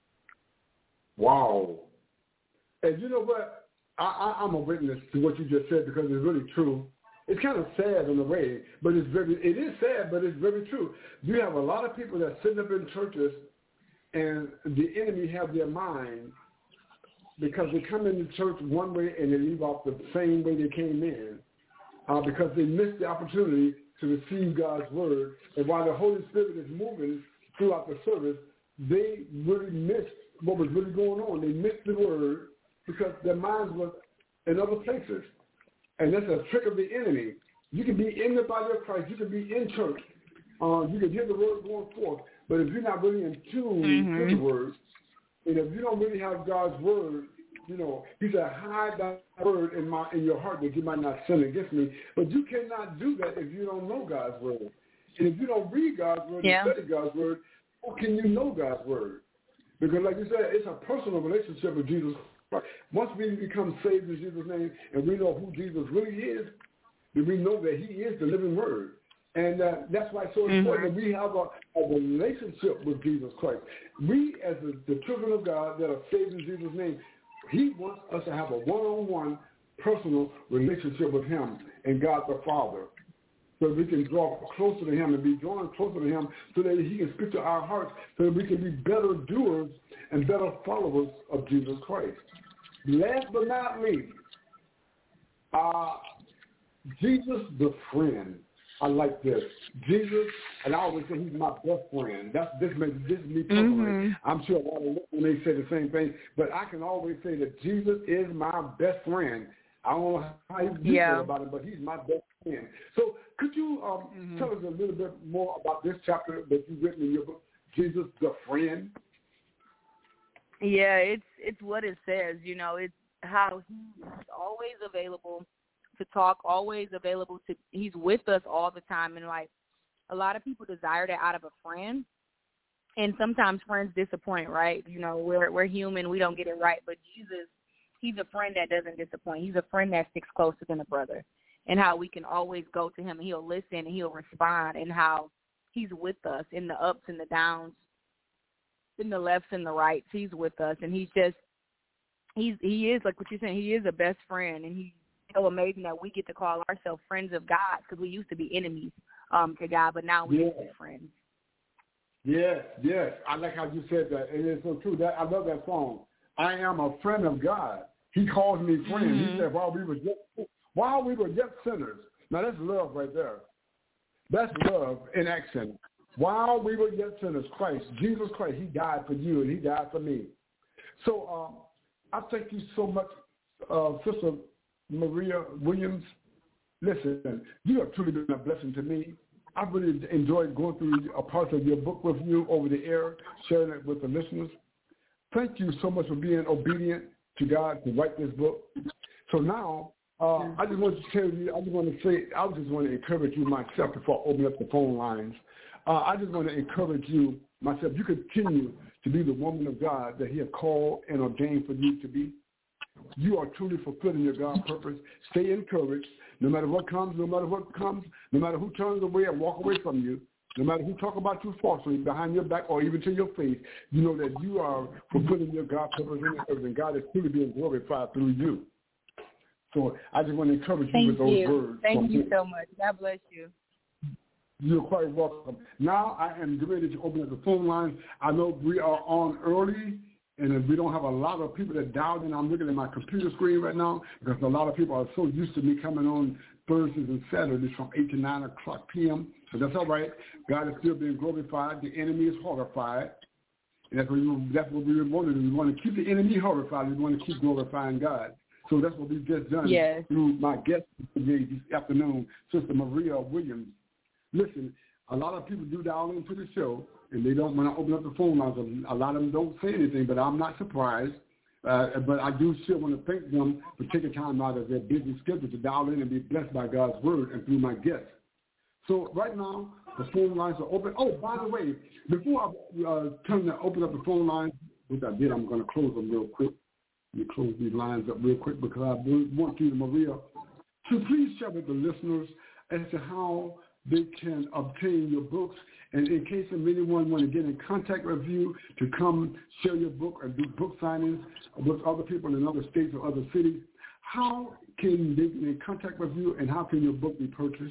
Wow. And you know what? I, I, I'm a witness to what you just said because it's really true. It's kind of sad in a way, but it's very, it is sad, but it's very true. You have a lot of people that sit up in churches and the enemy have their mind because they come into church one way and they leave off the same way they came in uh, because they missed the opportunity to receive God's word. And while the Holy Spirit is moving throughout the service, they really missed what was really going on. They missed the word because their minds were in other places. And that's a trick of the enemy. You can be in the body of Christ. You can be in church. Uh, you can hear the word going forth. But if you're not really in tune mm-hmm. to the word, and if you don't really have God's word, you know, he said, hide that word in my in your heart that you might not sin against me. But you cannot do that if you don't know God's word. And if you don't read God's word yeah. and study God's word, how can you know God's word? Because like you said, it's a personal relationship with Jesus Christ. Once we become saved in Jesus' name and we know who Jesus really is, then we know that he is the living word. And uh, that's why it's so important mm-hmm. that we have a, a relationship with Jesus Christ. We, as the, the children of God that are saved in Jesus' name, he wants us to have a one-on-one personal relationship with him and God the Father, so we can draw closer to him and be drawn closer to him so that he can speak to our hearts so that we can be better doers and better followers of Jesus Christ. Last but not least, uh, Jesus the friend. I like this. Jesus, and I always say he's my best friend. That's this, this is me personally. Mm-hmm. I'm sure a lot of when they say the same thing, but I can always say that Jesus is my best friend. I don't know how you yeah. feel about it, but he's my best friend. So could you um, mm-hmm. tell us a little bit more about this chapter that you've written in your book, Jesus the Friend? Yeah, it's it's what it says. You know, it's how he's always available to talk, always available to, he's with us all the time. And like a lot of people desire that out of a friend. And sometimes friends disappoint, right? You know, we're we're human, we don't get it right. But Jesus, he's a friend that doesn't disappoint. He's a friend that sticks closer than a brother. And how we can always go to him and he'll listen and he'll respond, and how he's with us in the ups and the downs, in the lefts and the rights. He's with us, and he's just, he's he is, like what you're saying, he is a best friend, and he's so amazing that we get to call ourselves friends of God, because we used to be enemies um, to God, but now we're yeah. friends. Yes, yes. I like how you said that. It is so true. That I love that song. I am a friend of God. He calls me friend. Mm-hmm. He said, while we were just, while we were just sinners. Now that's love right there. That's love in action. While we were yet sinners, Christ, Jesus Christ, he died for you and he died for me. So um, I thank you so much, uh, Sister Maria Williams. Listen, you have truly been a blessing to me. I really enjoyed going through a part of your book with you over the air, sharing it with the listeners. Thank you so much for being obedient to God to write this book. So now, uh, I just want to tell you, I just want to say, I just want to encourage you myself before I open up the phone lines. Uh, I just want to encourage you myself. You continue to be the woman of God that he has called and ordained for you to be. You are truly fulfilling your God purpose. Stay encouraged. No matter what comes, no matter what comes, no matter who turns away and walk away from you, no matter who talk about you falsely behind your back or even to your face, you know that you are fulfilling your God purpose in the earth, and God is truly being glorified through you. So I just want to encourage Thank you with those you. words. Thank you so much. God bless you. You're quite welcome. Now I am ready to open up the phone lines. I know we are on early, and we don't have a lot of people that dialed in. I'm looking at my computer screen right now because a lot of people are so used to me coming on Thursdays and Saturdays from eight to nine o'clock p.m. So that's all right. God is still being glorified. The enemy is horrified. And that's what, we, that's what we want to do. We want to keep the enemy horrified. We want to keep glorifying God. So that's what we've just done yes. through my guest today this afternoon, Sister Maria Williams. Listen, a lot of people do dial into the show, and they don't, when I open up the phone lines, a lot of them don't say anything, but I'm not surprised. Uh, but I do still want to thank them for taking time out of their busy schedule to dial in and be blessed by God's word and through my guests. So right now, the phone lines are open. Oh, by the way, before I uh, turn to open up the phone lines, which I did, I'm going to close them real quick. Let me close these lines up real quick because I want you, Maria, to please share with the listeners as to how they can obtain your books. And in case of anyone want to get in contact with you to come share your book or do book signings with other people in other states or other cities, how can they get in contact with you, and how can your book be purchased?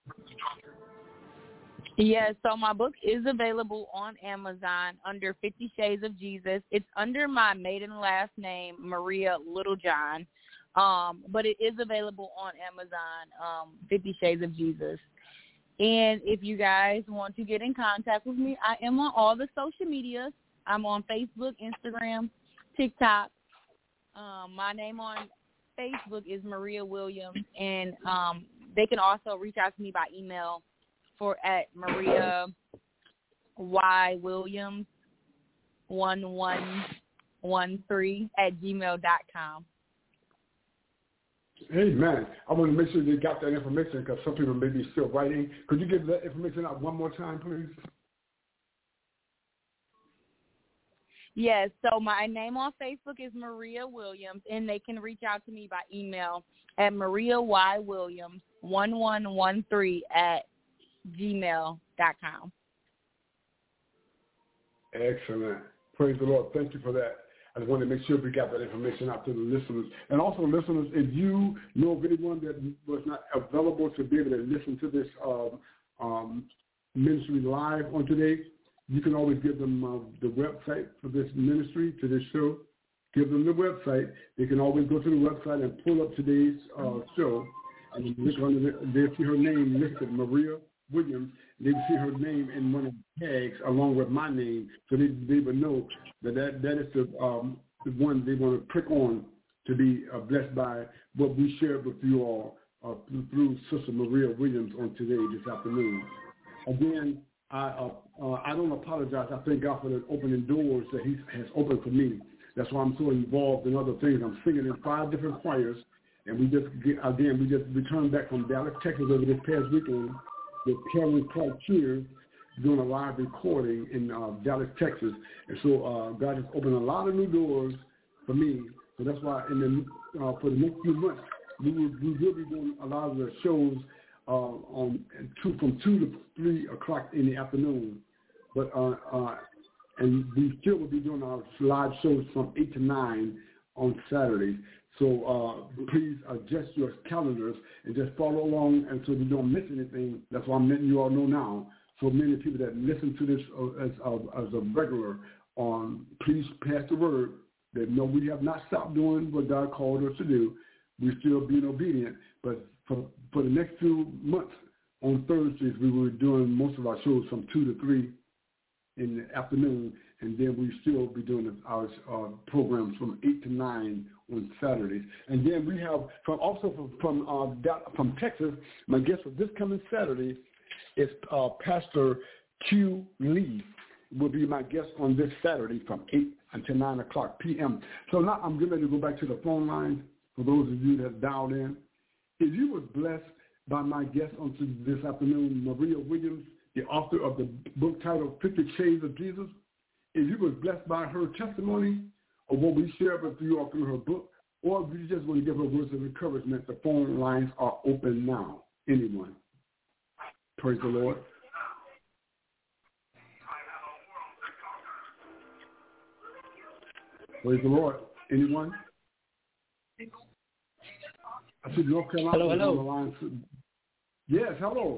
Yes, so my book is available on Amazon under Fifty Shades of Jesus. It's under my maiden last name, Maria Littlejohn, um, but it is available on Amazon, um, Fifty Shades of Jesus. And if you guys want to get in contact with me, I am on all the social medias. I'm on Facebook, Instagram, TikTok. Um, my name on Facebook is Maria Williams, and um, they can also reach out to me by email for at Maria Y Williams one one one three at gmail dot com. Amen. I want to make sure they got that information because some people may be still writing. Could you give that information out one more time, please? Yes, so my name on Facebook is Maria Williams, and they can reach out to me by email at Maria Y Williams one one one three at gmail dot com. Excellent. Praise the Lord. Thank you for that. I just wanted to make sure we got that information out to the listeners. And also, listeners, if you know of anyone that was not available to be able to listen to this um, um, ministry live on today, you can always give them uh, the website for this ministry, to this show. Give them the website. They can always go to the website and pull up today's uh, show. And look on the, they'll see her name listed, Maria Williams. They will see her name in one of the tags along with my name, so they, they will know that that, that is the, um, the one they want to click on to be uh, blessed by what we shared with you all uh, through, through Sister Maria Williams on today, this afternoon. Again, I uh, uh, I don't apologize. I thank God for the opening doors that He has opened for me. That's why I'm so involved in other things. I'm singing in five different choirs, and we just get, again we just returned back from Dallas, Texas over this past weekend with Karen Clark Cheers doing a live recording in uh, Dallas, Texas. And so uh, God has opened a lot of new doors for me. So that's why in the, uh, for the next few months, we will, we will be doing a lot of the shows uh, on two, from two to three o'clock in the afternoon. But uh, uh, and we still will be doing our live shows from eight to nine on Saturdays. So uh, please adjust your calendars and just follow along, and so you don't miss anything. That's why I'm letting you all know now. So many people that listen to this as, as, as a regular, on please pass the word that no, we have not stopped doing what God called us to do. We're still being obedient. But for, for the next few months, on Thursdays, we were doing most of our shows from two to three in the afternoon, and then we still be doing our uh, programs from eight to nine on Saturdays. And then we have from also from from, uh, from Texas, my guest for this coming Saturday is uh, Pastor Q Lee. Will be my guest on this Saturday from eight until nine o'clock p.m. So now I'm getting ready to go back to the phone lines for those of you that have dialed in. If you were blessed by my guest on this afternoon, Maria Williams, the author of the book titled Fifty Shades of Jesus, if you were blessed by her testimony or what we shared with you all through her book, or if you just want to give her words of encouragement, the phone lines are open now. Anyone. Praise the Lord. Praise the Lord. Anyone? I said North Carolina. Hello, hello. On the line. Yes, hello.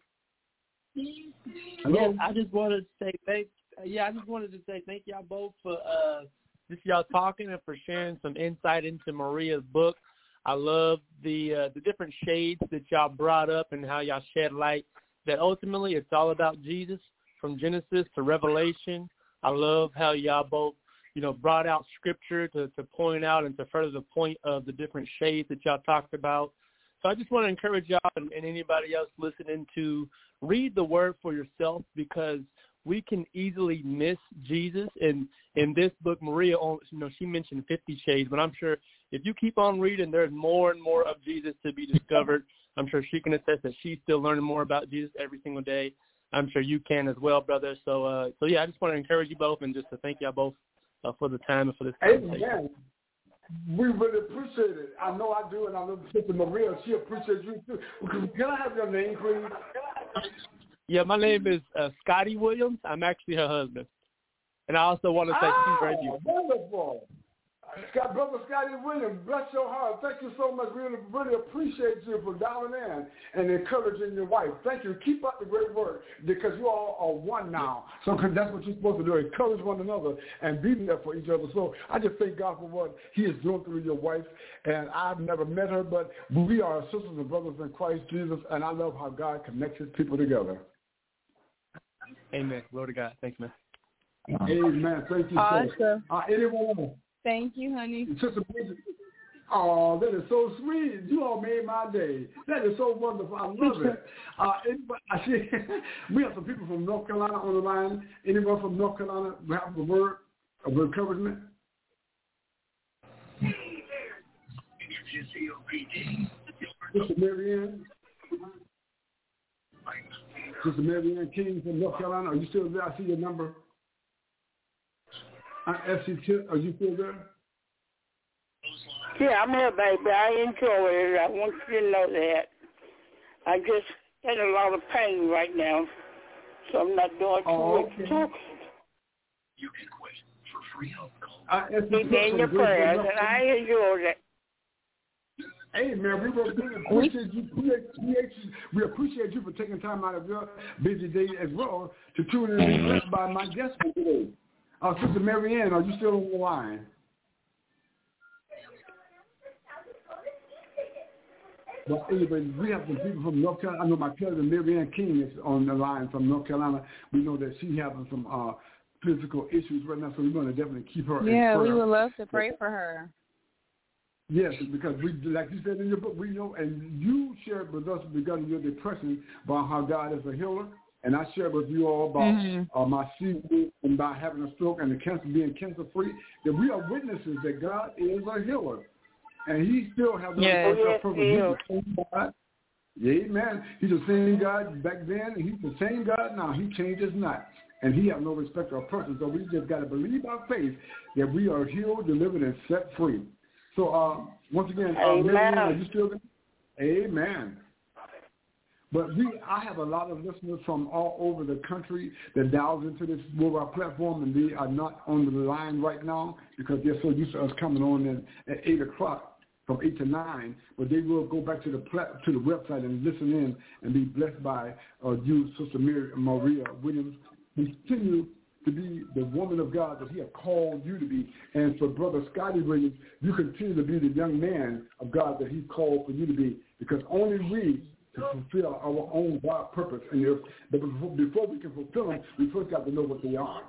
Hello. Yes, I just wanted to say thank. Yeah, I just wanted to say thank y'all both for uh, just y'all talking and for sharing some insight into Maria's book. I love the uh, the different shades that y'all brought up and how y'all shed light. That ultimately it's all about Jesus from Genesis to Revelation. I love how y'all both, you know, brought out scripture to, to point out and to further the point of the different shades that y'all talked about. So I just want to encourage y'all and, and anybody else listening to read the word for yourself, because we can easily miss Jesus. And in this book, Maria, you know, she mentioned fifty shades, but I'm sure if you keep on reading, there's more and more of Jesus to be discovered. I'm sure she can attest that she's still learning more about Jesus every single day. I'm sure you can as well, brother. So, uh, so yeah, I just want to encourage you both and just to thank y'all both uh, for the time and for this conversation. Amen. We really appreciate it. I know I do, and I know Sister Maria, she appreciates you too. Can I have your name, please? Yeah, my name is uh, Scotty Williams. I'm actually her husband. And I also want to say oh, she's very beautiful. Wonderful. Scott, Brother Scotty Williams, bless your heart. Thank you so much. We really, really appreciate you for dialing in and encouraging your wife. Thank you. Keep up the great work because you all are one now. So cause that's what you're supposed to do, encourage one another and be there for each other. So I just thank God for what he is doing through your wife. And I've never met her, but we are sisters and brothers in Christ Jesus, and I love how God connects his people together. Amen. Glory to God. Thanks, man. Amen. Thank you, Awesome. sir. Uh, anyone else? Thank you, honey. Sister Bridget. Oh, that is so sweet. You all made my day. That is so wonderful. I love it. Uh, anybody, I see, we have some people from North Carolina on the line. Anyone from North Carolina have a word of encouragement? Sister Marianne? Sister Marianne King from North Carolina, are you still there? I see your number. Uh, F C Tip, are you still there? Yeah, I'm here, baby. I enjoy it. I want you to know that. I just in a lot of pain right now, so I'm not doing too oh, much okay. talking. You can quit for free help. Uh, Keep in your prayers, and I enjoy that. Hey, man, we really appreciate you. We appreciate you for taking time out of your busy day as well to tune in and be blessed by my guest today. Uh, Sister Marianne, are you still on the line? Well, anyway, we have some people from North Carolina. I know my cousin Marianne King is on the line from North Carolina. We know that she's having some uh, physical issues right now, so we're going to definitely keep her Yeah, in prayer. we would love to pray for her. Yes, because we, like you said in your book, we know, and you shared with us regarding your depression about how God is a healer, and I shared with you all about mm-hmm. uh, my C V and about having a stroke and the cancer being cancer-free, that we are witnesses that God is a healer, and he still has yes. a yes, purpose. He's the same God. Amen. He's the same God back then, and he's the same God now. He changes not, and he has no respect of person, so we just got to believe by faith that we are healed, delivered, and set free. So, uh, once again, uh, Marianne, are you still there? Amen. But we, I have a lot of listeners from all over the country that dials into this mobile platform, and they are not on the line right now because they're so used to us coming on at, at eight o'clock from eight to nine. But they will go back to the plat- to the website and listen in and be blessed by uh, you, Sister Mar- Maria Williams. Continue to be the woman of God that he has called you to be. And for Brother Scotty Williams, you continue to be the young man of God that he called for you to be, because only we can fulfill our own God purpose. And if, but before we can fulfill them, we first got to know what they are.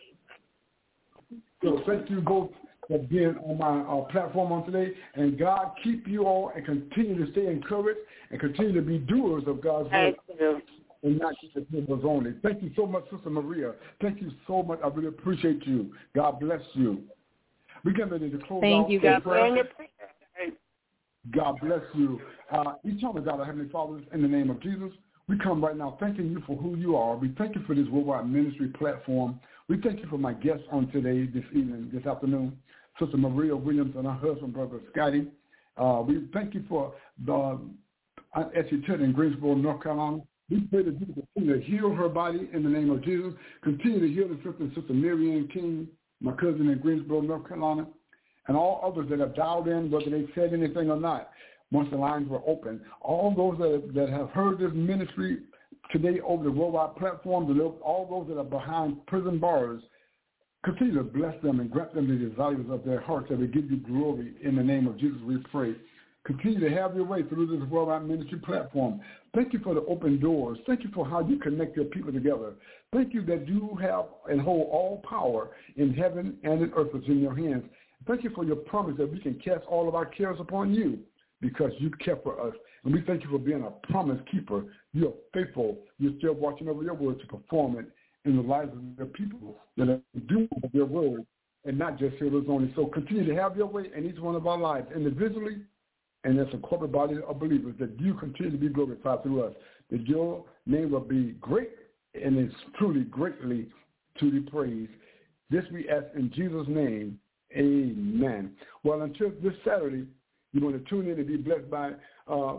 So thank you both for being on my uh, platform on today. And God keep you all and continue to stay encouraged and continue to be doers of God's word. Thank you. And not just the hearers only. Thank you so much, Sister Maria. Thank you so much. I really appreciate you. God bless you. We get ready to close Thank out. you. God bless you. God bless you. Uh, eternal God, our Heavenly Father, in the name of Jesus, we come right now thanking you for who you are. We thank you for this worldwide ministry platform. We thank you for my guests on today, this evening, this afternoon, Sister Maria Williams and her husband, Brother Scotty. Uh, we thank you for the uh, S C Church in Greensboro, North Carolina. We pray that you continue to heal her body in the name of Jesus. Continue to heal and strengthen Sister Marianne King, my cousin in Greensboro, North Carolina, and all others that have dialed in, whether they said anything or not, once the lines were open. All those that, that have heard this ministry today over the worldwide platform, all those that are behind prison bars, continue to bless them and grant them the desires of their hearts that will give you glory. In the name of Jesus, we pray. Continue to have your way through this worldwide ministry platform. Thank you for the open doors. Thank you for how you connect your people together. Thank you that you have and hold all power in heaven and in earth is in your hands. Thank you for your promise that we can cast all of our cares upon you because you care for us. And we thank you for being a promise keeper. You're faithful. You're still watching over your word to perform it in the lives of the people that are doing your word and not just hearers only. So continue to have your way in each one of our lives individually and as a corporate body of believers, that you continue to be glorified through us, that your name will be great and is truly greatly to be praised. This we ask in Jesus' name, amen. Well, until this Saturday, you're going to tune in and be blessed by uh,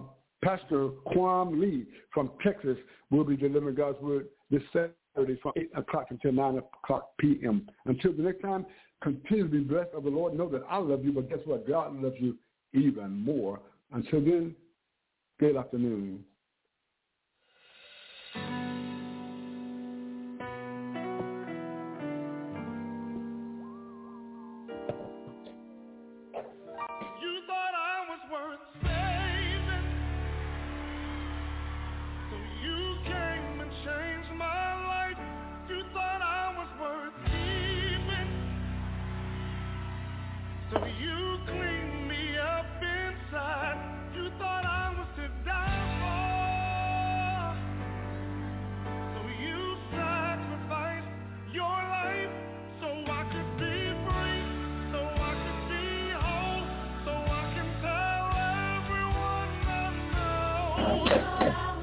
Pastor Quam Lee from Texas will be delivering God's word this Saturday from eight o'clock until nine o'clock p.m. Until the next time, continue to be blessed of the Lord. Know that I love you, but guess what? God loves you even more. Until then, good afternoon. So you cleaned me up inside. You thought I was to die for. So you sacrificed your life so I could be free, so I could be whole, so I can tell everyone I know.